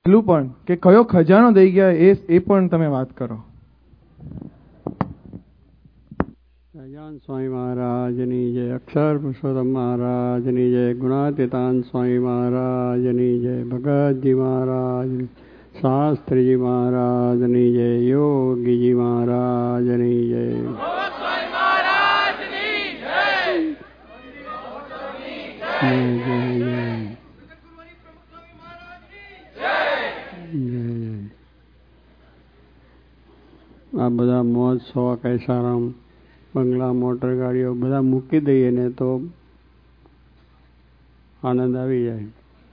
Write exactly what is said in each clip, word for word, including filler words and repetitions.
પેલું પણ કે કયો ખજાનો દઈ ગયા એ એ પણ તમે વાત કરો. સહજાન સ્વામી મહારાજની જય, અક્ષર પુરુષોત્તમ મહારાજની જય, ગુણાતીતાન સ્વામી મહારાજની જય, ભગતજી મહારાજની, શાસ્ત્રીજી મહારાજની જય, યોગીજી મહારાજની જય. આ બધા મોજ શોખ ऐसाराम બંગલા મોટર ગાડીઓ બધા મૂકી દઈએ ને તો આનંદ આવી જાય.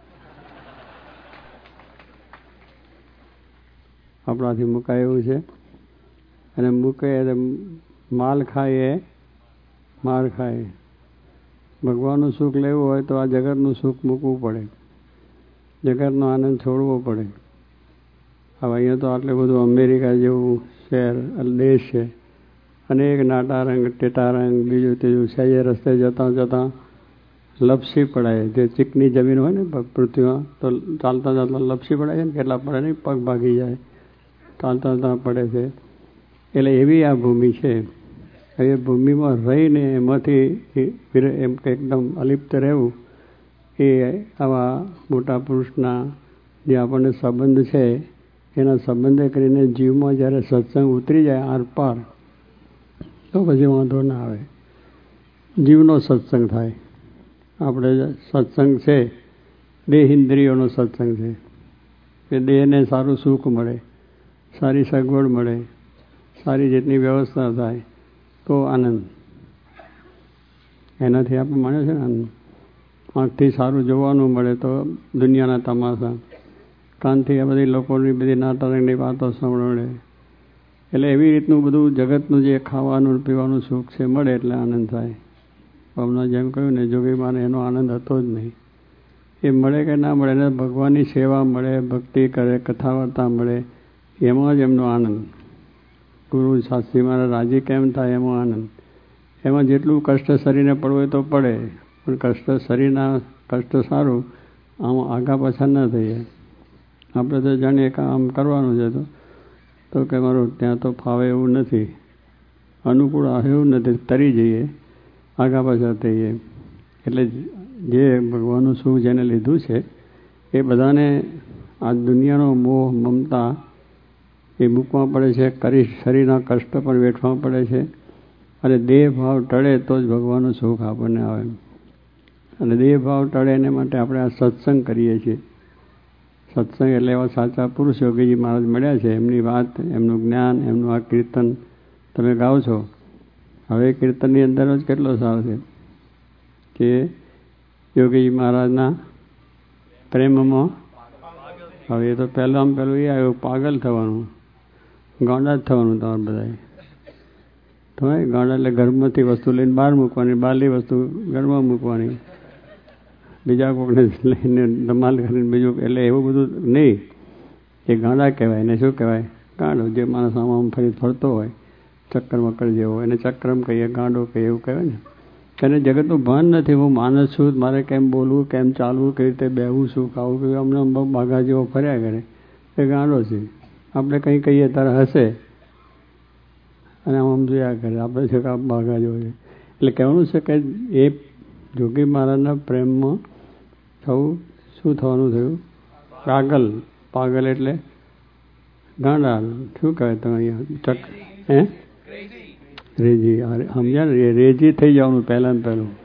આપણાથી મુકાય એવું છે. અને મૂકે માલ ખાય માર ખાય. ભગવાનનું સુખ લેવું હોય તો આ જગતનું સુખ મૂકવું પડે, જગતનો આનંદ છોડવો પડે. હવે અહીંયા તો આટલું બધું અમેરિકા જેવું શહેર દેશ છે, અનેક નાટારંગ ટેટારંગ બીજું ત્રીજું સહેજે રસ્તે જતાં જતાં લપસી પડાય. જે ચીકની જમીન હોય ને પૃથ્વીમાં તો ચાલતા ચાલતા લપસી પડાય છે ને, કેટલા પડે નહીં, પગ ભાગી જાય, ચાલતા ચાલતા પડે છે. એટલે એવી આ ભૂમિ છે. એ ભૂમિમાં રહીને એમાંથી એમ કે એકદમ અલિપ્ત રહેવું એ આવા મોટા પુરુષના જે આપણને સંબંધ છે એના સંબંધે કરીને જીવમાં જ્યારે સત્સંગ ઉતરી જાય આર પાર તો પછી વાંધો ના આવે. જીવનો સત્સંગ થાય. આપણે સત્સંગ છે દેહ ઇન્દ્રિયોનો સત્સંગ છે કે દેહને સારું સુખ મળે, સારી સગવડ મળે, સારી રીતની વ્યવસ્થા થાય તો આનંદ. એનાથી આપણે માન્યો છે ને આનંદ. આંખથી સારું જોવાનું મળે તો દુનિયાના તમાશા, કાનથી આ બધી લોકોની બધી નાટકની વાતો સાંભળે. એટલે એવી રીતનું બધું જગતનું જે ખાવાનું પીવાનું સુખ છે મળે એટલે આનંદ થાય. હમણાં જેમ કહ્યું ને જોગીમાને એનો આનંદ હતો જ નહીં. એ મળે કે ના મળે એને ભગવાનની સેવા મળે, ભક્તિ કરે, કથા વાર્તા મળે, એમાં જ એમનો આનંદ. ગુરુ શાસ્ત્રી મારા રાજી કેમ થાય એમાં આનંદ. એમાં જેટલું કષ્ટ શરીરને પડવું હોય તો પડે, પણ કષ્ટ શરીરના કષ્ટ સારું, આમાં આગા પાછા ના થઈએ. આપણે તો જાણીએ કે આમ કરવાનું છે તો તો કે મારું ત્યાં તો ફાવે એવું નથી, અનુકૂળ આવે એવું નથી, તરી જઈએ, આગા પાછા થઈએ. એટલે જે ભગવાનનું સુખ જેને લીધું છે એ બધાને આ દુનિયાનો મોહ મમતા એ મૂકવા પડે છે, કરી શરીરના કષ્ટ પણ વેઠવા પડે છે. અને દેહ ભાવ ટળે તો જ ભગવાનનું સુખ આપણને આવે. અને દેહ ભાવ ટળે એને માટે આપણે આ સત્સંગ કરીએ છીએ. સત્સંગ એટલે એવા સાચા પુરુષ યોગીજી મહારાજ મળ્યા છે, એમની વાત, એમનું જ્ઞાન, એમનું આ કીર્તન તમે ગાઓ છો. હવે કીર્તનની અંદર જ કેટલો સારો છે કે યોગીજી મહારાજના પ્રેમમાં. હવે એ તો પહેલાં પહેલું એ આવ્યું પાગલ થવાનું, ગાંડા જ થવાનું તમારે બધાએ. તમે ગાંડા એટલે ઘરમાંથી વસ્તુ લઈને બહાર મૂકવાની, બહારની વસ્તુ ઘરમાં મૂકવાની, બીજા કોઈને લઈને ધમાલ કરીને બીજું. એટલે એવું બધું નહીં. એ ગાંડા કહેવાય. એને શું કહેવાય? ગાંડો. જે માણસ આમ આમ ફરી ફરતો હોય ચક્કર મક્કર જેવો, એને ચક્રમ કહીએ, ગાંડો કહીએ, એવું કહેવાય ને. એને જગતનું ભાન નથી. હું માણસ છું, મારે કેમ બોલવું, કેમ ચાલવું, કઈ રીતે બેહવું, શું ખાવું, કે અમને બાઘા જેવો ફર્યા કરે, એ ગાંડો છે. આપણે કંઈ કહીએ ત્યારે હશે અને આમ આમ જોયા કરે, આપણે છે કે આ બાઘા જેવો છે. એટલે કહેવાનું છે કે એ જોગી મહારાજના પ્રેમમાં થવું, શું થવાનું થયું? પાગલ. પાગલ એટલે ગાંડા. શું કહેવાય તમે અહીંયા? ચક હે રેજી. સમજ્યા ને? રેજી થઈ જવાનું પહેલાં ને પહેલું.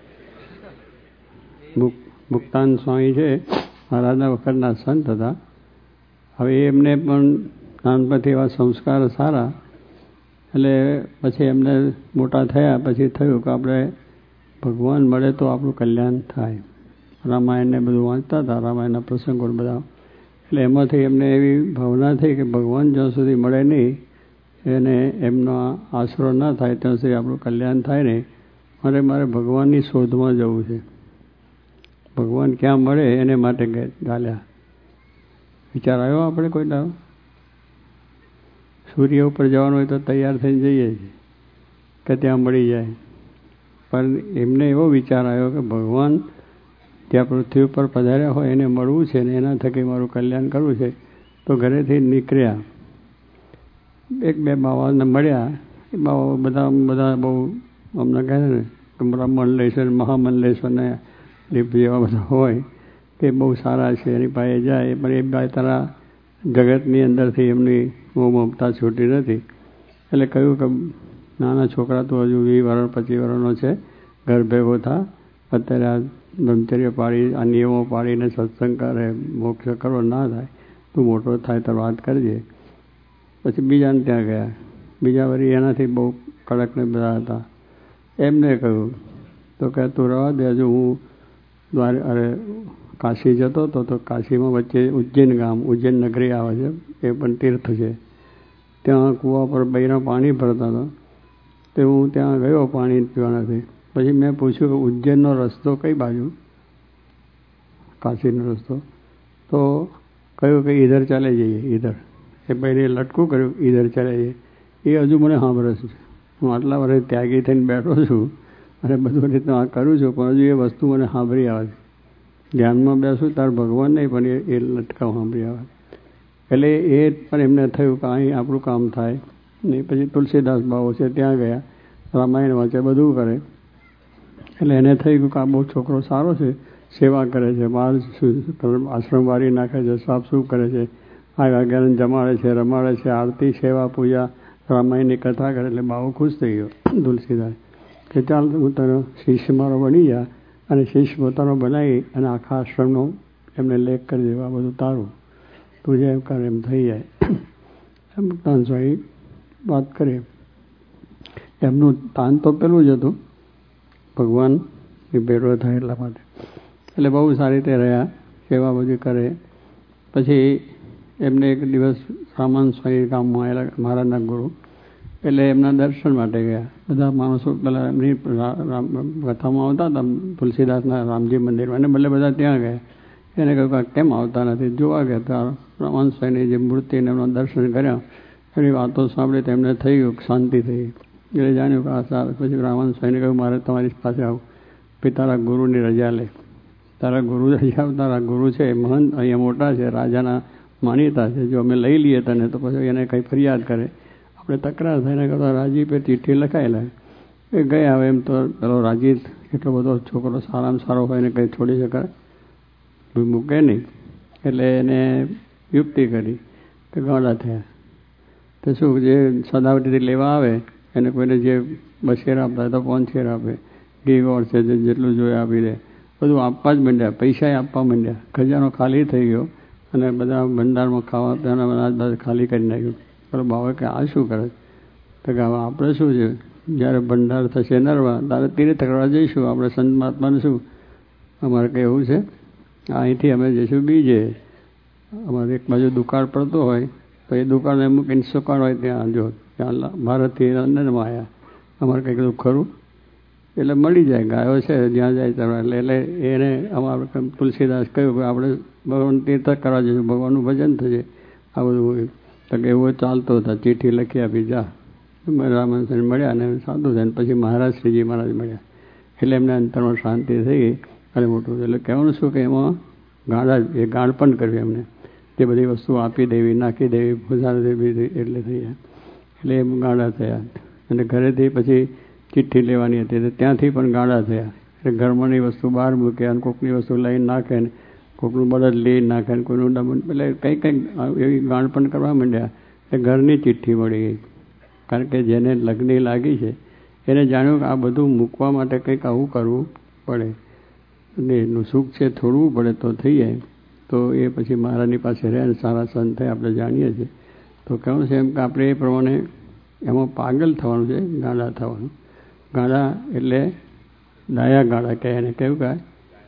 મુક્તાન સ્વામી છે મહારાજના વખતના સંત હતા. હવે એમને પણ નાનપણથી એવા સંસ્કાર સારા, એટલે પછી એમને મોટા થયા પછી થયું કે આપણે ભગવાન મળે તો આપણું કલ્યાણ થાય. રામાયણને બધું વાંચતા હતા, રામાયણના પ્રસંગો બધા. એટલે એમાંથી એમને એવી ભાવના થઈ કે ભગવાન જ્યાં સુધી મળે નહીં, એને એમનો આશરો ના થાય ત્યાં સુધી આપણું કલ્યાણ થાય નહીં. મારે મારે ભગવાનની શોધમાં જવું છે. ભગવાન ક્યાં મળે એને માટે ચાલ્યા. વિચાર આવ્યો આપણે કોઈ દાડો? સૂર્ય ઉપર જવાનું હોય તો તૈયાર થઈને જઈએ છીએ કે ત્યાં મળી જાય. પણ એમને એવો વિચાર આવ્યો કે ભગવાન ત્યાં પૃથ્વી ઉપર પધાર્યા હોય એને મળવું છે ને એના થકી મારું કલ્યાણ કરવું છે, તો ઘરેથી નીકળ્યા, એક બે બાવાને મળ્યા. એ બાવા બધા બધા બહુ અમને કહે છે ને કે બધા મંડલેશ્વર મહામંડલેશ્વર ને જેવા બધા હોય કે બહુ સારા છે, એની પાસે જાય. પણ એ ભાઈ તારા જગતની અંદરથી એમની મોહ મમતા છૂટી નથી. એટલે કહ્યું કે નાના છોકરા તો હજુ વીસ વર્ષ પચીસ વર્ષનો છે, ઘર ભેગો થા, અત્યારે આ બ્રહ્મચર્ય પાડી આ નિયમો પાડીને સત્સંગ કરે, મોક્ષ કરવો ના થાય, તું મોટો થાય તો વાત કરજે. પછી બીજાને ત્યાં ગયા. બીજા વળી એનાથી બહુ કડક ને બધા હતા. એમને કહ્યું તો કે તું રહેવા દે, હજુ હું દ્વાર અરે કાશી જતો હતો તો કાશીમાં વચ્ચે ઉજ્જૈન ગામ ઉજ્જૈન નગરી આવે છે, એ પણ તીર્થ છે. ત્યાં કૂવા પર બૈરા પાણી ભરતા હતા, તો હું ત્યાં ગયો પાણી પીવાનાથી. પછી મેં પૂછ્યું કે ઉજ્જૈનનો રસ્તો કઈ બાજુ, કાશીનો રસ્તો? તો કહ્યું કે ઈધર ચાલે જઈએ, ઈધર. એ ભાઈને લટકું કર્યું, ઈધર ચાલે જઈએ. એ હજુ મને સાંભળે છે. હું આટલા વર્ષ ત્યાગી થઈને બેઠો છું અને બધું રીતના કરું છું, પણ હજુ એ વસ્તુ મને સાંભળી આવે છે. ધ્યાનમાં બેસું તાર ભગવાન નહીં, પણ એ એ લટકાવ સાંભળી આવે. એટલે એ પણ એમને થયું કે અહીં આપણું કામ થાય નહીં. પછી તુલસીદાસ બાબો છે ત્યાં ગયા, રામાયણ વાંચે, બધું કરે. એટલે એને થઈ ગયું કે આ બહુ છોકરો સારો છે, સેવા કરે છે, બહાર આશ્રમ વારી નાખે છે, સાફ સૂફ કરે છે, આ વાગ્યાને જમાડે છે, રમાડે છે, આરતી સેવા પૂજા રામાયણની કથા કરે. એટલે બાબુ ખુશ થઈ ગયો તુલસીદાસ કે ચાલ હું તને શિષ્ય મારો બની જા, અને શિષ્ય પોતાનો બનાવી અને આખા આશ્રમનો એમને લેખ કરી દેવા, બધું તારું, તું જે એમ કરે એમ થઈ જાય. એમ તાન સ્વામી વાત કરીએ. એમનું તાન તો પેલું જ હતું, ભગવાન એ ભેટો થાય એટલા માટે. એટલે બહુ સારી રીતે રહ્યા, સેવા બધી કરે. પછી એમને એક દિવસ રામાન સ્વામી ગામમાં આવેલા મહારાજના ગુરુ, એટલે એમના દર્શન માટે ગયા. બધા માણસો પેલા એમની કથામાં આવતા હતા તુલસીદાસના રામજી મંદિરમાં, એને બદલે બધા ત્યાં ગયા. એને કહ્યું કે કેમ આવતા નથી? જોવા ગયા હતા રામાન સ્વામીની જે મૂર્તિને એમના દર્શન કર્યા, એની વાતો સાંભળી તો એમને થઈ ગયું, શાંતિ થઈ. એટલે જાણ્યું કે આ સારું. પછી રામાન સ્વામીને કહ્યું મારે તમારી પાસે આવું. પછી તારા ગુરુની રજા લે, તારા ગુરુ રજા તારા ગુરુ છે મહંત, અહીંયા મોટા છે, રાજાના માનીતા છે, જો અમે લઈ લઈએ તને તો પછી એને કંઈ ફરિયાદ કરે, આપણે તકરાર થઈને કરતા રાજી પે ચિઠ્ઠી લખાયેલા. એ ગયા. હવે એમ તો પેલો રાજી એટલો બધો છોકરો સારામાં સારો હોય ને કંઈ છોડી શકાય, મૂકે નહીં. એટલે એને યુક્તિ કરી કે ગાડા થયા તો શું, જે સદાવટીથી લેવા આવે એને કોઈને જે બસેર આપતા હોય તો પોંચેર આપે, ઘી ગોળ છે જેટલું જોઈએ આપી દે, બધું આપવા જ માંડ્યા, પૈસા આપવા માંડ્યા. ખજાનો ખાલી થઈ ગયો અને બધા ભંડારમાં ખાવા પીવાના અનાજ બધા ખાલી કરી નાખ્યું. પેલો બાબા કે આ શું કરે? તો કે હવે આપણે શું છે, જ્યારે ભંડાર થશે નરવા તારે તીર્થ કરવા જઈશું, આપણે સંત મહાત્માને શું, અમારે કંઈ એવું છે? અહીંથી અમે જઈશું બીજે. અમારે એક બાજુ દુકાળ પડતો હોય તો એ દુકાળને મૂકીને સુકાળ હોય ત્યાં જો ત્યાં ભારતથી લંડનમાં આવ્યા, અમારે કંઈક બધું ખરું એટલે મળી જાય, ગાયો છે જ્યાં જાય ત્યાં. એટલે એટલે એને અમારે તુલસીદાસ કહ્યું કે આપણે ભગવાન તીર્થ કરવા જઈશું, ભગવાનનું ભજન થશે, આ બધું. તો કે એવું ચાલતો હતા, ચિઠ્ઠી લખી આપી જા. રામાન મળ્યા અને સાધુ થઈને પછી મહારાજ શ્રીજી મહારાજ મળ્યા. એટલે એમને અંતરમાં શાંતિ થઈ ગઈ અને મોટું. એટલે કહેવાનું શું કે એમાં ગાળા એ ગાળપણ કર્યું એમને, તે બધી વસ્તુ આપી દેવી, નાખી દેવી, પૂજા દેવી, એટલે થઈ જાય. એટલે એમ ગાળા થયા. અને ઘરેથી પછી ચિઠ્ઠી લેવાની હતી તો ત્યાંથી પણ ગાળા થયા. એટલે ઘરમાંની વસ્તુ બહાર મૂકે અને કોકની વસ્તુ લઈને નાખે ને કોકનું બળદ લઈ નાખે ને કોઈનું ડમણ, એટલે કંઈ કંઈક એવી ગાળપણ કરવા માંડ્યા. એટલે ઘરની ચિઠ્ઠી મળી ગઈ. કારણ કે જેને લગ્ન લાગી છે એને જાણ્યું કે આ બધું મૂકવા માટે કંઈક આવું કરવું પડે અને એનું સુખ છે છોડવું પડે તો થઈ જાય. તો એ પછી મહારાજની પાસે રહે અને સારા સંત થાય, આપણે જાણીએ છીએ. તો કહું છે એમ કે આપણે એ પ્રમાણે એમાં પાગલ થવાનું છે, ગાળા થવાનું. ગાળા એટલે ડાયા ગાળા કહે, એને કેવું કહે?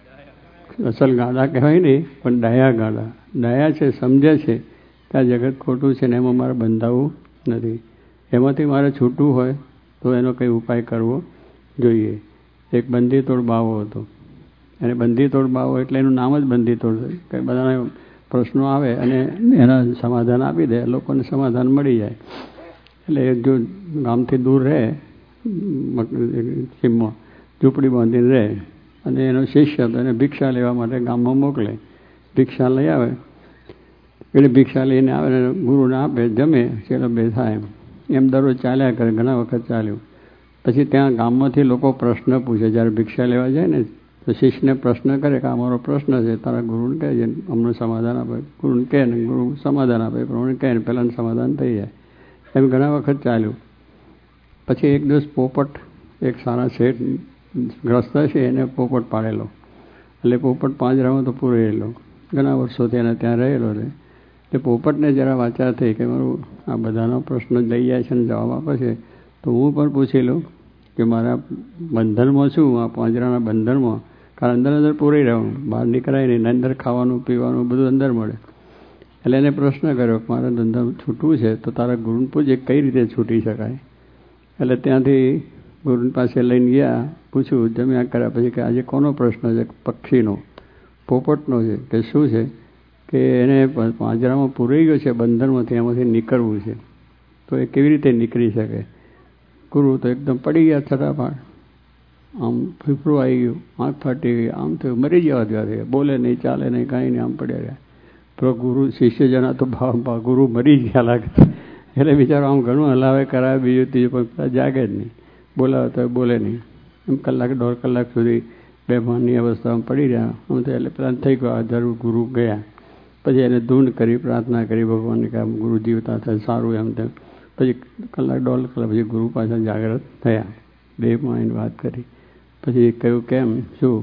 અસલ ગાળા કહેવાય નહીં, પણ ડાયા ગાળા. ડાયા છે, સમજે છે કે આ જગત ખોટું છે ને એમાં મારે બંધાવવું નથી, એમાંથી મારે છૂટવું હોય તો એનો કંઈ ઉપાય કરવો જોઈએ. એક બંધીતોડ બાવો હતો, અને બંધીતોડ બાવો એટલે એનું નામ જ બંધીતોડ, કે બધાને પ્રશ્નો આવે અને એના સમાધાન આપી દે, લોકોને સમાધાન મળી જાય. એટલે જો ગામથી દૂર રહે, સીમમાં ઝૂંપડી બાંધીને રહે, અને એનો શિષ્ય હતો એને ભિક્ષા લેવા માટે ગામમાં મોકલે. ભિક્ષા લઈ આવે એટલે ભિક્ષા લઈને આવે ને ગુરુને આપે, જમે, ચેલો બે થાય. એમ દરરોજ ચાલ્યા કરે, ઘણા વખત ચાલ્યું. પછી ત્યાં ગામમાંથી લોકો પ્રશ્ન પૂછે. જ્યારે ભિક્ષા લેવા જાય ને તો શિષ્યને પ્રશ્ન કરે કે અમારો પ્રશ્ન છે, તારા ગુરુને કહે છે, અમને સમાધાન આપે. ગુરુને કહે ને ગુરુ સમાધાન આપે, પ્રમાણે કહે ને પહેલાંને સમાધાન થઈ જાય. એમ ઘણા વખત ચાલ્યું. પછી એક દિવસ પોપટ, એક સારા શેઠ ગ્રસ્ત છે, એને પોપટ પાડેલો. એટલે પોપટ પાંજરામાં તો પૂરેલો, ઘણા વર્ષોથી એને ત્યાં રહેલો રહે. એટલે પોપટને જરા વાચાર થઈ કે મારું આ બધાનો પ્રશ્ન લઈ જાય છે ને જવાબ આપે છે, તો હું પણ પૂછી લઉં કે મારા બંધનમાં છું, આ પાંજરાના બંધનમાં, કારણ અંદર અંદર પૂરી રહું, બહાર નીકળાય નહીં, અંદર ખાવાનું પીવાનું બધું અંદર મળે. એટલે એને પ્રશ્ન કર્યો કે મારા ધંધા છૂટવું છે તો તારા ગુરુને પૂછે કઈ રીતે છૂટી શકાય. એટલે ત્યાંથી ગુરુ પાસે લઈને ગયા, પૂછ્યું, જમ્યા કર્યા પછી કે આજે કોનો પ્રશ્ન છે? પક્ષીનો, પોપટનો છે. કે શું છે? કે એને પાંજરામાં પૂરાઈ ગયો છે બંધનમાંથી, એમાંથી નીકળવું છે, તો એ કેવી રીતે નીકળી શકે? ગુરુ તો એકદમ પડી ગયા છટાપાટ, આમ ફીફડું આવી ગયું, આંખ ફાટી ગઈ, આમ થયું, મરી જવા દેવા થયા, બોલે નહીં, ચાલે નહીં, કાંઈ નહીં, આમ પડ્યા રહ્યા. તો ગુરુ શિષ્ય જણા તો ભાવ ભાવ ગુરુ મરી ગયા લાગે. એટલે બિચારો આમ ઘણું હલાવે કરાવે, બીજું ત્રીજું, પણ જાગે જ નહીં, બોલાવે તો બોલે નહીં. એમ કલાક દોઢ કલાક સુધી બેભાનની અવસ્થામાં પડી રહ્યા. આમ તો એટલે પેલા થઈ ગયો, જરૂર ગુરુ ગયા. પછી એને ધૂન કરી, પ્રાર્થના કરી ભગવાનને કે આમ ગુરુ જીવતા થાય સારું એમ તેમ. પછી કલાક દોઢ કલાક પછી ગુરુ પાછા જાગ્રત થયા, દેહમાં આવીને વાત કરી. પછી કહ્યું કેમ શું?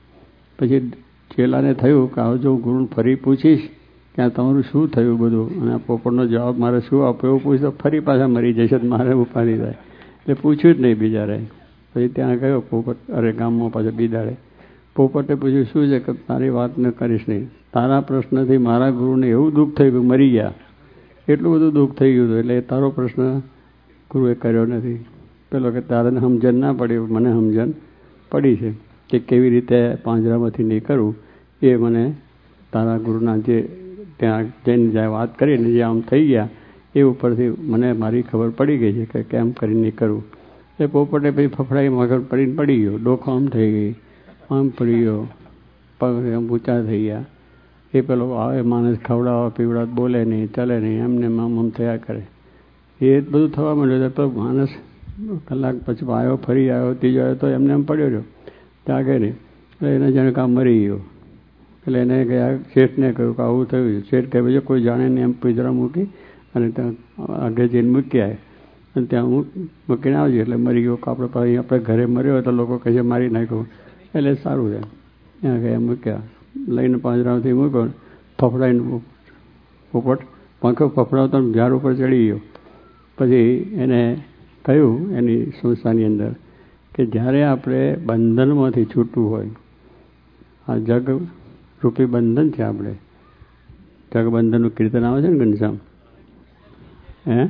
પછી ચેલાને થયું કે આવો જો ગુરુને ફરી પૂછીશ કે આ તમારું શું થયું બધું, અને આ પોપટનો જવાબ મારે શું આપો એવું પૂછ તો ફરી પાછા મરી જશે, મારે ઉપાધિ થાય. એટલે પૂછ્યું જ નહીં બિચારે. પછી ત્યાં ગયો પોપટ, અરે ગામમાં પાછા બિદાડે. પોપટે પૂછ્યું શું છે? કે તારી વાત ન કરીશ નહીં, તારા પ્રશ્નથી મારા ગુરુને એવું દુઃખ થઈ ગયું, મરી ગયા, એટલું બધું દુઃખ થઈ ગયું હતું, એટલે તારો પ્રશ્ન ગુરુએ કર્યો નથી. પેલો કે તારે સમજણ ના પડી, મને સમજણ પડી છે કે કેવી રીતે પાંજરામાંથી નીકળવું. એ મને તારા ગુરુના જે ત્યાં જઈને જ્યાં વાત કરીને જે આમ થઈ ગયા એ ઉપરથી મને મારી ખબર પડી ગઈ છે કે કેમ કરીને નીકળવું. એ પોપટે પછી ફફડાઈ મગર પડીને પડી ગયો, ડોખો આમ થઈ ગઈ, આમ પડી ગયો, પગ આમ ઊંચા થઈ ગયા. એ પેલો આવે માણસ ખવડાવવા પીવડાવ, બોલે નહીં, ચાલે નહીં, એમને આમ આમ થયા કરે. એ બધું થવા માંડ્યું. તો માણસ કલાક પછી આવ્યો, ફરી આવ્યો, ત્રીજો આવ્યો, તો એમને એમ પડ્યો રહ્યો, જાગે નહીં. એટલે એને જાણે કામ મરી ગયો. એટલે એને ગયા શેઠને કહ્યું કે આવું થયું છે. શેઠ કહે બીજો કોઈ જાણે નહીં, એમ પિંજરા મૂકી અને ત્યાં આગળ જઈને મૂકી આવે અને ત્યાં હું મૂકીને આવજે. એટલે મરી ગયો. આપણે પછી આપણે ઘરે મર્યો હોય તો લોકો કહે છે મારી નાખ્યો, એટલે સારું છે. ત્યાં ગયા મૂક્યા, લઈને પાંજરામાંથી મૂક્યો, ફફડાઈને પોપટ પાંખો ફફડાવતો ઝાડ ઉપર ચડી ગયો. પછી એને કહ્યું એની સંસ્થાની અંદર કે જ્યારે આપણે બંધનમાંથી છૂટવું હોય, આ જગ રૂપી બંધન છે, આપણે જગબંધનનું કીર્તન આવે છે ને ઘનશ્યામ, હે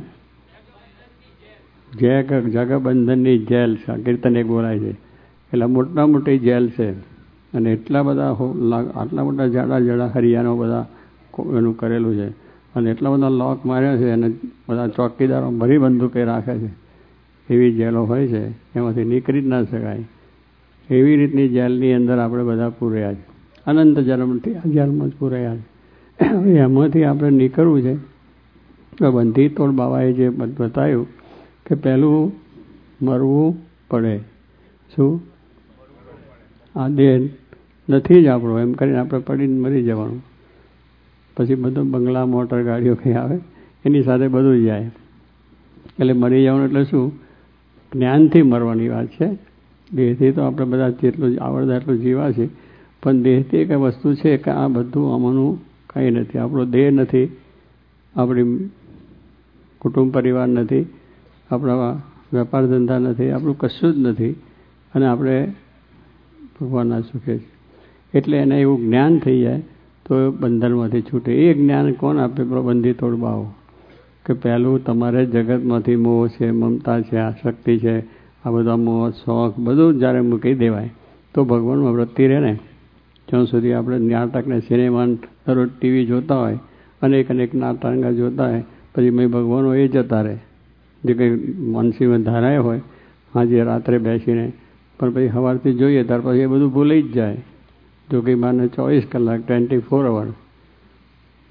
જગ જગબંધનની જેલ છે, આ કીર્તન એક બોલાય છે. એટલે મોટા મોટી જેલ છે અને એટલા બધા આટલા મોટા જાડા જાડા હરિયાનો બધા એનું કરેલું છે અને એટલા બધા લોક માર્યા છે અને બધા ચોકીદારો ભરી બંદૂકે રાખે છે. એવી જેલો હોય છે, એમાંથી નીકળી જ ના શકાય. એવી રીતની જેલની અંદર આપણે બધા પૂર્યા છે, અનંત જન્મથી આ જેલમાં જ પૂર્યા છે. એમાંથી આપણે નીકળવું છે. તો બંધી તોડ બાબાએ જે બતાવ્યું કે પહેલું મરવું પડે. શું? આ દેહ નથી જ આપણો, એમ કરીને આપણે પડીને મરી જવાનું. પછી બધું બંગલા મોટર ગાડીઓ કંઈ આવે એની સાથે બધું જાય. એટલે મરી જવાનું એટલે શું? જ્ઞાનથી મરવાની વાત છે. દેહથી તો આપણે બધા જેટલું આવડતા એટલું જીવા છે, પણ દેહથી એક વસ્તુ છે કે આ બધું આમાંનું કંઈ નથી. આપણો દેહ નથી, આપણી કુટુંબ પરિવાર નથી, આપણા વેપાર ધંધા નથી, આપણું કશું જ નથી અને આપણે ભગવાનના સુખે છે. એટલે એને એવું જ્ઞાન થઈ જાય તો બંધનમાંથી છૂટે. એ જ્ઞાન કોણ આપે? પ્રબંધી તોડ બાવો. કે પહેલું તમારે જગતમાંથી મોહ છે, મમતા છે, આસક્તિ છે, આ બધા મોહ શોખ બધું જ્યારે મૂકી દેવાય તો ભગવાનમાં વૃત્તિ રહે ને. જ્યાં સુધી આપણે નાટક ને સિનેમા દરરોજ ટીવી જોતા હોય, અનેક અનેક નાટક જોતા હોય, પછી મેં ભગવાનો એ જતા રહે જે કંઈ માનસીમાં ધારાય હોય આજે રાત્રે બેસીને, પણ પછી સવારથી જોઈએ ત્યાર પછી એ બધું ભૂલાઈ જ જાય. જો કે માને ચોવીસ કલાક ટ્વેન્ટી ફોર અવર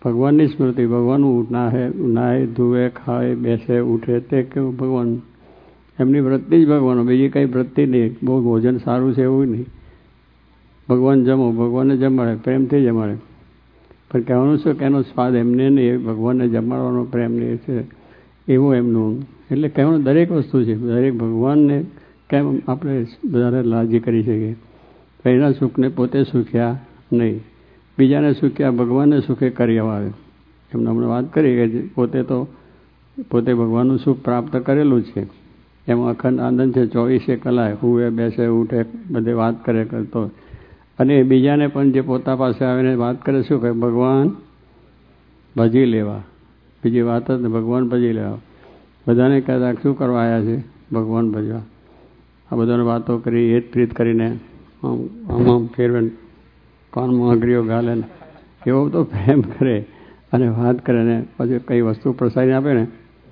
ભગવાનની સ્મૃતિ, ભગવાનનું નાહે નાહે ધુએ ખાય બેસે ઉઠે તે કેવું ભગવાન, એમની વૃત્તિ જ ભગવાન, બીજી કંઈ વૃત્તિ નહીં. બહુ ભોજન સારું છે એવું નહીં, ભગવાન જમો, ભગવાનને જમાડે, પ્રેમથી જમાડે. પણ કહેવાનું શું કે એનો સ્વાદ એમને નહીં, ભગવાનને જમાડવાનો પ્રેમ નહીં છે એવું એમનું. એટલે કહેવાનું દરેક વસ્તુ છે, દરેક ભગવાનને કેમ આપણે વધારે રાજી કરી શકીએ. પહેલાં સુખને પોતે સુખ્યા નહીં, બીજાને સુખ્યા ભગવાનને સુખે કરી આવે. એમને હમણાં વાત કરી કે પોતે તો પોતે ભગવાનનું સુખ પ્રાપ્ત કરેલું છે, એમાં અખંડ આનંદ છે, ચોવીસે કલાક હુએ બેસે ઉઠે બધે વાત કરે કરતો. અને બીજાને પણ જે પોતા પાસે આવીને વાત કરે શું કહે, ભગવાન ભજી લેવા, બીજી વાત જ ને, ભગવાન ભજી લેવા. બધાને કહેતા શું કરવા આવ્યા છે, ભગવાન ભજવા. આ બધાને વાતો કરી, હેત પ્રીત કરીને આમ આમ આમ ફેરવે, કાનમાં અઘરીઓ ગાલે ને એવો તો પ્રેમ કરે અને વાત કરે ને પછી કઈ વસ્તુ પ્રસારીને આપે ને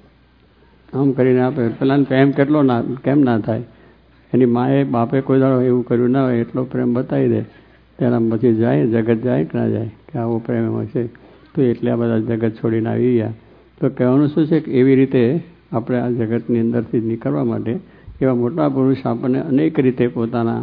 આમ કરીને આપે. પેલાને પ્રેમ કેટલો ના કેમ ના થાય, એની માએ બાપે કોઈ દાડો એવું કર્યું ના હોય એટલો પ્રેમ બતાવી દે, તેના પછી જાય જગત જાય કે ના જાય કે આવો પ્રેમ એમાં છે. તો એટલે આ બધા જગત છોડીને આવી ગયા. તો કહેવાનું શું છે કે એવી રીતે આપણે આ જગતની અંદરથી નીકળવા માટે એવા મોટા પુરુષ આપણને અનેક રીતે પોતાના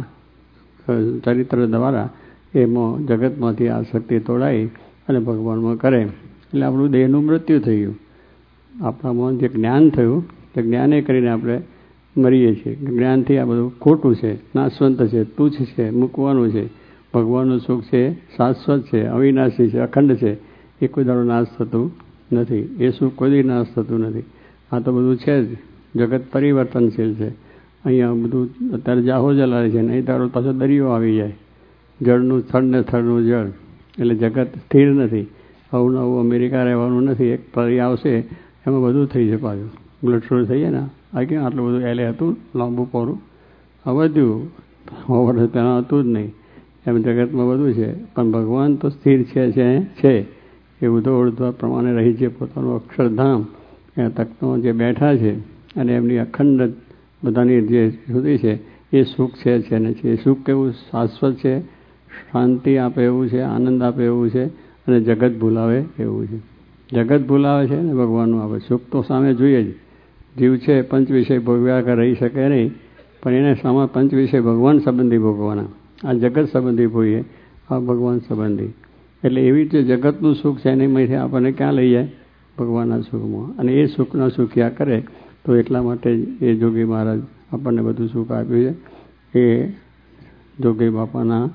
ચરિત્ર દ્વારા એમાં જગતમાંથી આ શક્તિ તોડાવી અને ભગવાનમાં કરે. એટલે આપણું દેહનું મૃત્યુ થઈ ગયું, આપણામાં જે જ્ઞાન થયું તે જ્ઞાને કરીને આપણે મરીએ છીએ. જ્ઞાનથી આ બધું ખોટું છે, નાશવંત છે, તુચ્છ છે, મૂકવાનું છે. ભગવાનનું સુખ છે, શાશ્વત છે, અવિનાશી છે, અખંડ છે, એ કોઈ દાડો નાશ થતું નથી. એ સુખ કોઈ નાશ થતું નથી. આ તો બધું છે જ, જગત પરિવર્તનશીલ છે. અહીંયા બધું અત્યારે જાહો જલાય છે, નહીં તારો પાછો દરિયો આવી જાય, જળનું સ્થળ ને સ્થળનું જળ. એટલે જગત સ્થિર નથી, આવું નવું અમેરિકા રહેવાનું નથી. એક પરી આવશે એમાં બધું થઈ જાય, પાછું બ્લડ થઈ જાય ને. આ કેમ આટલું બધું એલે હતું લાંબુ પહોળું, આ વધ્યું વર્ષ પહેલાં હતું જ નહીં. એમ જગતમાં બધું છે, પણ ભગવાન તો સ્થિર છે છે છે એ ઉધો ઉર્ધ્વ પ્રમાણે રહી છે. પોતાનું અક્ષરધામ એ તકનો જે બેઠા છે અને એમની અખંડ બધાની જે સુધી છે એ સુખ છે છે ને છે. એ સુખ કેવું શાશ્વત છે, શાંતિ આપે એવું છે, આનંદ આપે એવું છે અને જગત ભૂલાવે એવું છે. જગત ભૂલાવે છે ને ભગવાનનું આપે સુખ તો સામે જોઈએ જ. જીવ છે પંચ વિષય ભોગવ્યા કે રહી શકે નહીં, પણ એને સામે પંચ વિષય ભગવાન સંબંધી ભોગવાના. આ જગત સંબંધી ભોગીએ, આ ભગવાન સંબંધી. એટલે એવી રીતે જગતનું સુખ છે એની માંથી આપણને ક્યાં લઈ જાય, ભગવાનના સુખમાં. અને એ સુખના સુખ્યા કરે તો એટલા માટે એ જોગી મહારાજ આપણને બધું સુખ આપ્યું છે. એ જોગી બાપાના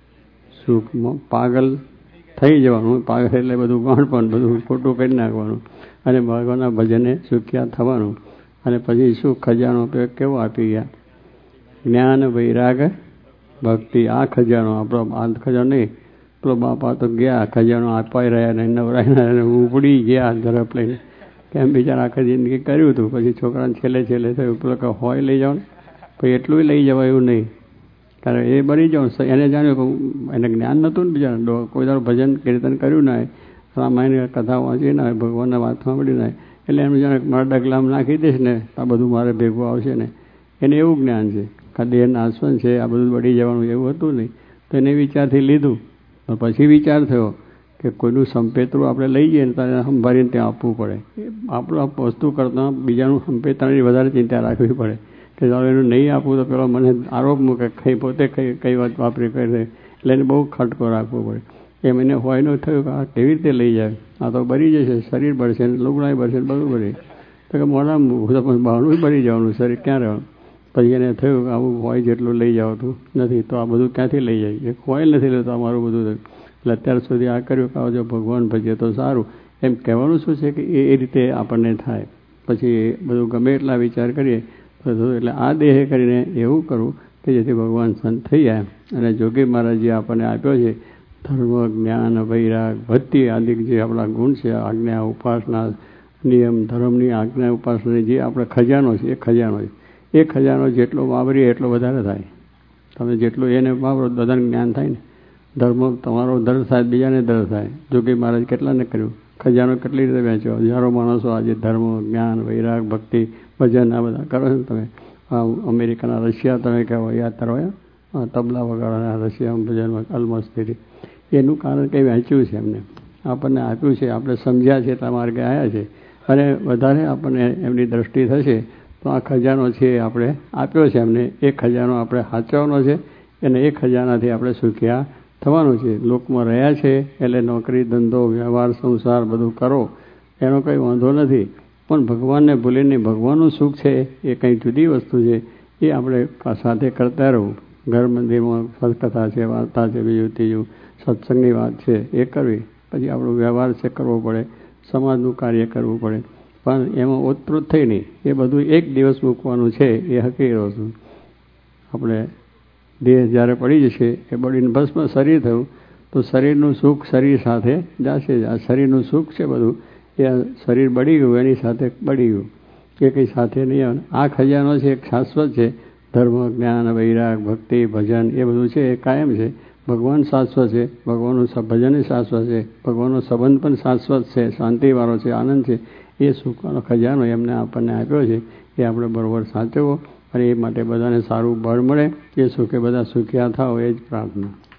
સુખમાં પાગલ થઈ જવાનું. પાગલ એટલે બધું ગણ પણ બધું ખોટું કરી નાખવાનું અને ભગવાનના ભજને સુખ્યા થવાનું. અને પછી શું ખજાનો કેવો આપી ગયા, જ્ઞાન વૈરાગ ભક્તિ. આ ખજાનો આપણો આ ખજાનો નહીં, પેલો બાપા તો ગયા ખજાનો આપાઈ રહ્યા ને નવરાય ઉપડી ગયા ઝડપ લઈને. કેમ બિચારા આખા જિંદગી કર્યું હતું, પછી છોકરાને છેલ્લે છેલ્લે થયું પેલો કે હોય લઈ જાઓ, પછી એટલું લઈ જવાય એવું નહીં. કારણ એ બની જાઓ, એને જાણ્યું કે એને જ્ઞાન નહોતું ને બિચારા, કોઈ દાડો ભજન કીર્તન કર્યું ના હોય, રામાયણ કથા વાંચી ના હોય, ભગવાનના વાત સાંભળી ના હોય. એટલે એમ જાણે મારા ડગલામાં નાખી દઈશ ને આ બધું મારે ભેગું આવશે ને, એને એવું જ્ઞાન છે. દેહ નાશવંત છે, આ બધું બળી જવાનું એવું હતું નહીં. તો એને વિચારથી લીધું. પણ પછી વિચાર થયો કે કોઈનું સંપેતરું આપણે લઈ જઈએ ને ત્યારે સંભાળીને ત્યાં આપવું પડે. આપણું વસ્તુ કરતાં બીજાનું સંપેતરની વધારે ચિંતા રાખવી પડે કે ચાલો એનું નહીં આપવું તો પેલો મને આરોપ મૂકે, કઈ પોતે કઈ કઈ વાત વાપરી કરે, એટલે એને બહુ ખટકો રાખવો પડે. એમ એને હોય ન થયું કે આ કેવી રીતે લઈ જાય, આ તો બળી જશે, શરીર બળશે, લુગડાય બળશે, બધું બળી. તો કે મોડા બહારનું બળી જવાનું, શરીર ક્યાં રહેવાનું. પછી એને થયું કે આવું હોય જેટલું લઈ જવાતું નથી, તો આ બધું ક્યાંથી લઈ જાય, એક હોય નથી લેતો અમારું બધું થયું. એટલે અત્યાર સુધી આ કર્યું કે જો ભગવાન ભજીએ તો સારું. એમ કહેવાનું શું છે કે એ રીતે આપણને થાય. પછી બધું ગમે એટલા વિચાર કરીએ તો એટલે આ દેહે કરીને એવું કરવું કે જેથી ભગવાન સંત થઈ જાય. અને જોગી મહારાજ જે આપણને આપ્યો છે ધર્મ, જ્ઞાન, વૈરાગ, ભક્તિ આદિ જે આપણા ગુણ છે, આજ્ઞા, ઉપાસના, નિયમ, ધર્મની આજ્ઞા, ઉપાસના જે આપણે ખજાનો છે એ ખજાનો છે. એ ખજાનો જેટલો વાપરીએ એટલો વધારે થાય. તમે જેટલું એને વાપરો બધાને જ્ઞાન થાય ને. ધર્મ તમારો દર થાય, બીજાને દર થાય. જોગી મહારાજ કેટલાને કર્યું, ખજાનો કેટલી રીતે વહેંચ્યો. હજારો માણસો આજે ધર્મ, જ્ઞાન, વૈરાગ, ભક્તિ, ભજન આ બધા કરો છો ને તમે. આ અમેરિકાના રશિયા તમે કહેવો યાદ કરો, તબલા વગાડવાના રશિયા ભજનમાં અલમસ્તી. એનું કારણ કંઈ વહેંચ્યું છે એમને. આપણને આપ્યું છે, આપણે સમજ્યા છે, એટલા માર્ગે આવ્યા છે, અને વધારે આપણને એમની દ્રષ્ટિ થશે તો આ ખજાનો છે આપણે આપ્યો છે એમને, એ ખજાનો આપણે સાચવવાનો છે અને એ ખજાનાથી આપણે સુખ્યા થવાનું છે. લોકમાં રહ્યા છે એટલે નોકરી ધંધો વ્યવહાર સંસાર બધું કરો એનો કંઈ વાંધો નથી, પણ ભગવાનને ભૂલીને ભગવાનનું સુખ છે એ કંઈ જુદી વસ્તુ છે, એ આપણે સાથે કરતા રહું. ઘર મંદિરમાં સત્કથા છે, વાર્તા છે, બીજું ત્રીજું સત્સંગની વાત છે એ કરવી, પછી આપણો વ્યવહાર છે કરવો પડે, સમાજનું કાર્ય કરવું પડે, પણ એમાં ઓતપ્રોત થઈ નહીં. એ બધું એક દિવસ મૂકવાનું છે એ હકીકત છું. આપણે દેહ જ્યારે પડી જશે એ બળીને ભસ્મ શરીર થયું તો શરીરનું સુખ શરીર સાથે જશે જ. આ શરીરનું સુખ છે બધું એ શરીર બળી ગયું એની સાથે બળી ગયું, એ કંઈ સાથે નહીં આવે. આ ખજાનો છે એક શાશ્વત છે. ધર્મ જ્ઞાન વૈરાગ ભક્તિ ભજન એ બધું છે એ કાયમ છે. ભગવાન શાશ્વત છે, ભગવાનનું ભજન શાશ્વત છે, ભગવાનનો સંબંધ પણ શાશ્વત છે, શાંતિવાળો છે, આનંદ છે. એ સુખનો ખજાનો એમને આપણને આપ્યો છે એ આપણે બરોબર સાચવવો અને એ માટે બધાને સારું બળ મળે, એ સુખે બધા સુખ્યા થાવ એ જ પ્રાર્થના.